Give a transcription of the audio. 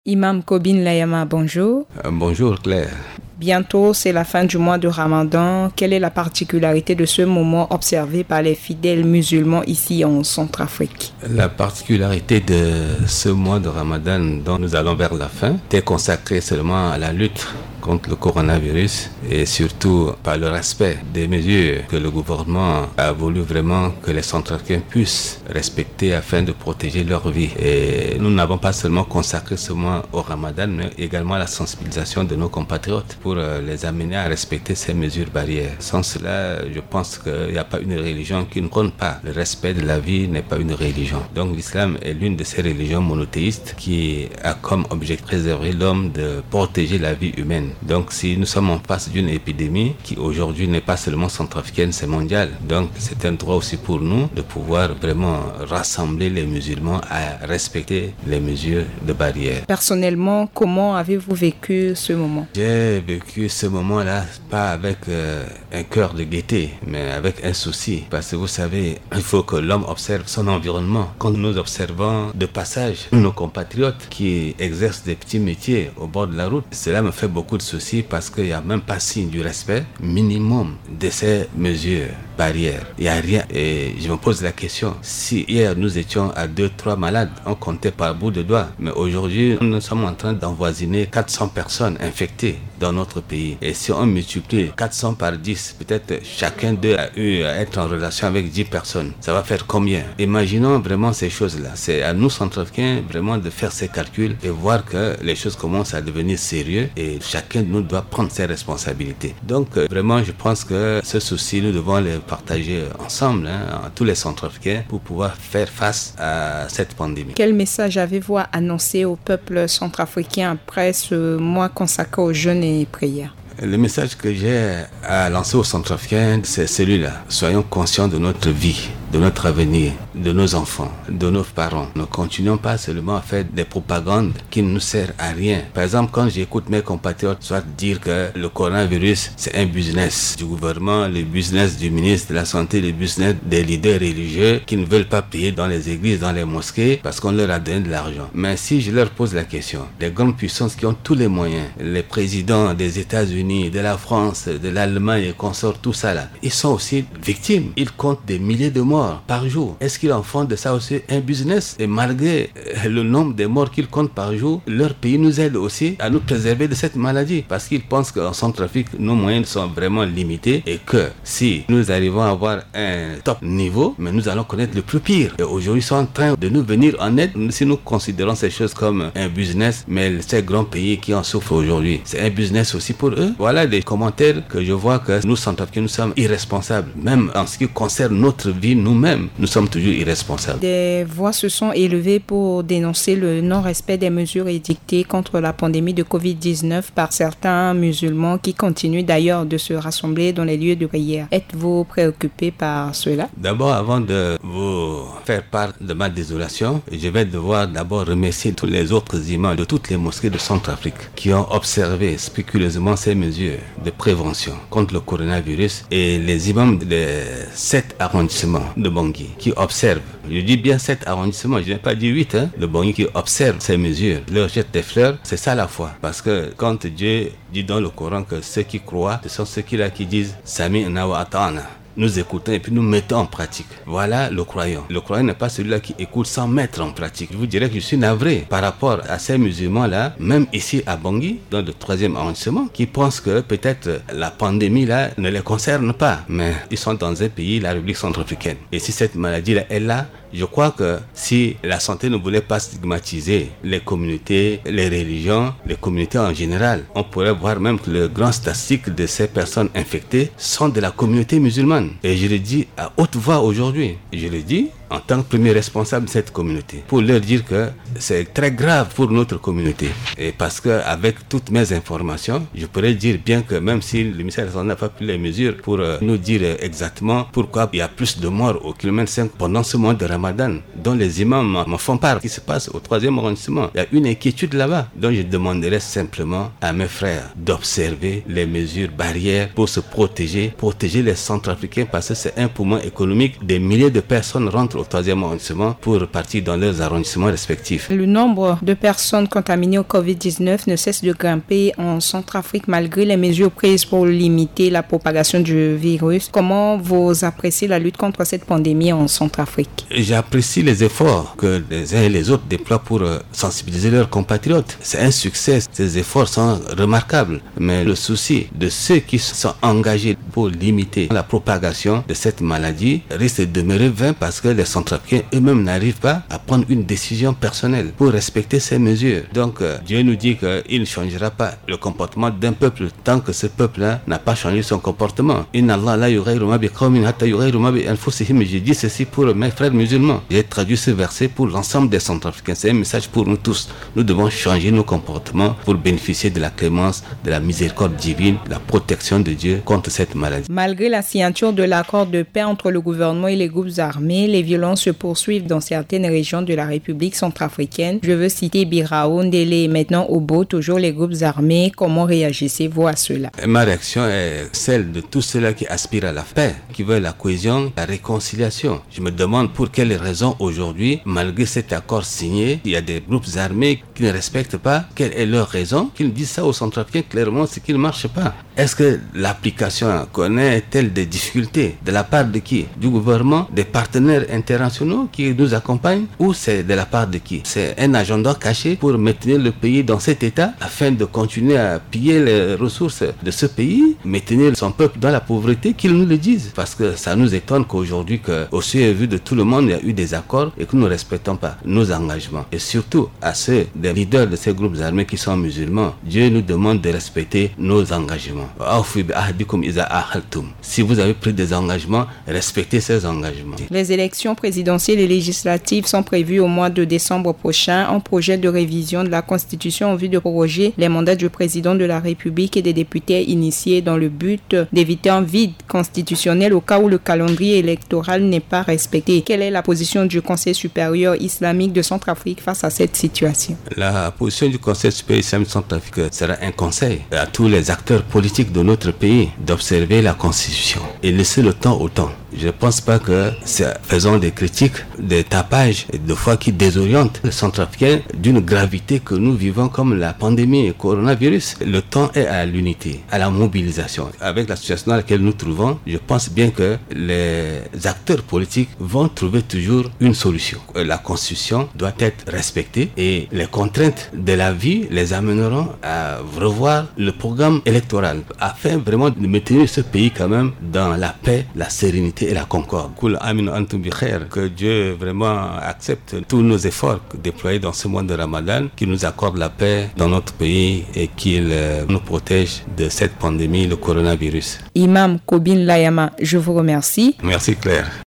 Imam Kobin Layama, bonjour. Bonjour Claire. Bientôt, c'est la fin du mois de Ramadan. Quelle est la particularité de ce moment observé par les fidèles musulmans ici en Centrafrique? La particularité de ce mois de Ramadan dont nous allons vers la fin est consacrée seulement à la lutte contre le coronavirus et surtout par le respect des mesures que le gouvernement a voulu vraiment que les Centrafricains puissent respecter afin de protéger leur vie. Et nous n'avons pas seulement consacré ce mois au Ramadan, mais également à la sensibilisation de nos compatriotes pour les amener à respecter ces mesures barrières. Sans cela, je pense qu'il n'y a pas une religion qui ne compte pas. Le respect de la vie n'est pas une religion. Donc l'islam est l'une de ces religions monothéistes qui a comme objectif de préserver l'homme, de protéger la vie humaine. Donc si nous sommes en face d'une épidémie qui aujourd'hui n'est pas seulement centrafricaine, c'est mondial. Donc c'est un droit aussi pour nous de pouvoir vraiment rassembler les musulmans à respecter les mesures de barrière. Personnellement, comment avez-vous vécu ce moment? J'ai vécu ce moment-là pas avec un cœur de gaieté, mais avec un souci. Parce que vous savez, il faut que l'homme observe son environnement. Quand nous observons de passage nos compatriotes qui exercent des petits métiers au bord de la route, cela me fait beaucoup de soucis parce qu'il n'y a même pas signe du respect minimum de ces mesures barrières. Il n'y a rien. Et je me pose la question, si hier nous étions à 2-3 malades, on comptait par bout de doigts, mais aujourd'hui nous sommes en train d'envoisiner 400 personnes infectées dans notre pays. Et si on multiplie 400 par 10, peut-être chacun d'eux a eu à être en relation avec 10 personnes. Ça va faire combien? Imaginons vraiment ces choses-là. C'est à nous, Centrafricains, vraiment de faire ces calculs et voir que les choses commencent à devenir sérieuses et chacun de nous doit prendre ses responsabilités. Donc, vraiment, je pense que ce souci, nous devons le partager ensemble, à tous les Centrafricains, pour pouvoir faire face à cette pandémie. Quel message avez-vous à annoncer au peuple centrafricain après ce mois consacré aux jeûnes et prières? Le message que j'ai à lancer aux Centrafricains, c'est celui-là. Soyons conscients de notre vie, de notre avenir, de nos enfants, de nos parents. Ne continuons pas seulement à faire des propagandes qui ne nous servent à rien. Par exemple, quand j'écoute mes compatriotes soit dire que le coronavirus, c'est un business du gouvernement, le business du ministre de la Santé, le business des leaders religieux qui ne veulent pas payer dans les églises, dans les mosquées, parce qu'on leur a donné de l'argent. Mais si je leur pose la question, les grandes puissances qui ont tous les moyens, les présidents des États-Unis, de la France, de l'Allemagne et consorts, tout ça là, ils sont aussi victimes. Ils comptent des milliers de morts par jour. Est-ce qu'ils en font de ça aussi un business? Et malgré le nombre de morts qu'ils comptent par jour, leur pays nous aide aussi à nous préserver de cette maladie. Parce qu'ils pensent qu'en Centrafrique, nos moyens sont vraiment limités et que si nous arrivons à avoir un top niveau, mais nous allons connaître le plus pire. Et aujourd'hui, ils sont en train de nous venir en aide si nous considérons ces choses comme un business, mais ces grands pays qui en souffrent aujourd'hui, c'est un business aussi pour eux. Voilà des commentaires que je vois que nous, Centrafricains, nous sommes irresponsables. Même en ce qui concerne notre vie, nous-mêmes, nous sommes toujours irresponsables. Des voix se sont élevées pour dénoncer le non-respect des mesures édictées contre la pandémie de Covid-19 par certains musulmans qui continuent d'ailleurs de se rassembler dans les lieux de prière. Êtes-vous préoccupé par cela? D'abord, avant de vous faire part de ma désolation, je vais devoir d'abord remercier tous les autres imams de toutes les mosquées de Centrafrique qui ont observé scrupuleusement ces mesures de prévention contre le coronavirus et les imams de 7 arrondissements de Bangui qui observent, je dis bien 7 arrondissements, je n'ai pas dit 8, de Bangui qui observent ces mesures, leur jettent des fleurs, c'est ça la foi. Parce que quand Dieu dit dans le Coran que ceux qui croient, ce sont ceux qui disent Sami'na wa ata'na. Nous écoutons et puis nous mettons en pratique. Voilà le croyant. Le croyant n'est pas celui-là qui écoute sans mettre en pratique. Je vous dirais que je suis navré par rapport à ces musulmans-là, même ici à Bangui, dans le 3e arrondissement, qui pensent que peut-être la pandémie-là ne les concerne pas. Mais ils sont dans un pays, la République centrafricaine. Et si cette maladie-là est là, je crois que si la santé ne voulait pas stigmatiser les communautés, les religions, les communautés en général, on pourrait voir même que le grand statistique de ces personnes infectées sont de la communauté musulmane. Et je le dis à haute voix aujourd'hui. Je le dis en tant que premier responsable de cette communauté, pour leur dire que c'est très grave pour notre communauté. Et parce qu'avec toutes mes informations, je pourrais dire bien que même si le ministère de la Santé n'a pas pris les mesures pour nous dire exactement pourquoi il y a plus de morts au kilomètre 5 pendant ce mois de Ramadan, dont les imams m'en font part, qui se passe au 3e arrondissement. Il y a une inquiétude là-bas. Donc je demanderais simplement à mes frères d'observer les mesures barrières pour se protéger les Centrafricains parce que c'est un poumon économique. Des milliers de personnes rentrent au 3e arrondissement pour repartir dans leurs arrondissements respectifs. Le nombre de personnes contaminées au Covid-19 ne cesse de grimper en Centrafrique malgré les mesures prises pour limiter la propagation du virus. Comment vous appréciez la lutte contre cette pandémie en Centrafrique? J'apprécie les efforts que les uns et les autres déploient pour sensibiliser leurs compatriotes. C'est un succès, ces efforts sont remarquables. Mais le souci de ceux qui sont engagés pour limiter la propagation de cette maladie risque de demeurer vain parce que les Centrafricains eux-mêmes n'arrivent pas à prendre une décision personnelle pour respecter ces mesures. Donc Dieu nous dit qu'il ne changera pas le comportement d'un peuple tant que ce peuple-là n'a pas changé son comportement. Inna Allah la yughayyiru ma biqawmin hatta yughayyiru ma bi anfusihim. J'ai dit ceci pour mes frères musulmans. J'ai traduit ce verset pour l'ensemble des Centrafricains. C'est un message pour nous tous. Nous devons changer nos comportements pour bénéficier de la clémence, de la miséricorde divine, de la protection de Dieu contre cette maladie. Malgré la signature de l'accord de paix entre le gouvernement et les groupes armés, les violences se poursuivent dans certaines régions de la République centrafricaine. Je veux citer Birao, Ndélé et maintenant Obo, toujours les groupes armés. Comment réagissez-vous à cela? Ma réaction est celle de tous ceux-là qui aspirent à la paix, qui veulent la cohésion, la réconciliation. Je me demande pour quelles raisons aujourd'hui, malgré cet accord signé, il y a des groupes armés qui ne respectent pas. Quelle est leur raison? Qu'ils disent ça aux Centrafricains clairement, c'est qu'ils ne marchent pas. Est-ce que l'application connaît-elle des difficultés? De la part de qui? Du gouvernement, des partenaires internationaux qui nous accompagnent, ou c'est de la part de qui? C'est un agenda caché pour maintenir le pays dans cet état afin de continuer à piller les ressources de ce pays, maintenir son peuple dans la pauvreté, qu'ils nous le disent. Parce que ça nous étonne qu'aujourd'hui, au su et vu de tout le monde, il y a eu des accords et que nous ne respectons pas nos engagements. Et surtout à ceux des leaders de ces groupes armés qui sont musulmans, Dieu nous demande de respecter nos engagements. Si vous avez pris des engagements, respectez ces engagements. Les élections présidentielles et législatives sont prévues au mois de décembre prochain. Un projet de révision de la Constitution en vue de proroger les mandats du président de la République et des députés initiés dans le but d'éviter un vide constitutionnel au cas où le calendrier électoral n'est pas respecté. Quelle est la position du Conseil supérieur islamique de Centrafrique face à cette situation? La position du Conseil supérieur islamique de Centrafrique sera un conseil à tous les acteurs politiques de notre pays d'observer la Constitution et laisser le temps au temps. Je ne pense pas que faisons des critiques, des tapages, de fois qui désorientent les Centrafricains d'une gravité que nous vivons comme la pandémie et coronavirus. Le temps est à l'unité, à la mobilisation. Avec la situation dans laquelle nous trouvons, je pense bien que les acteurs politiques vont trouver toujours une solution. La Constitution doit être respectée et les contraintes de la vie les amèneront à revoir le programme électoral afin vraiment de maintenir ce pays quand même dans la paix, la sérénité et la concorde. Que Dieu vraiment accepte tous nos efforts déployés dans ce mois de Ramadan, qu'il nous accorde la paix dans notre pays et qu'il nous protège de cette pandémie, le coronavirus. Imam Kobin Layama, je vous remercie. Merci Claire.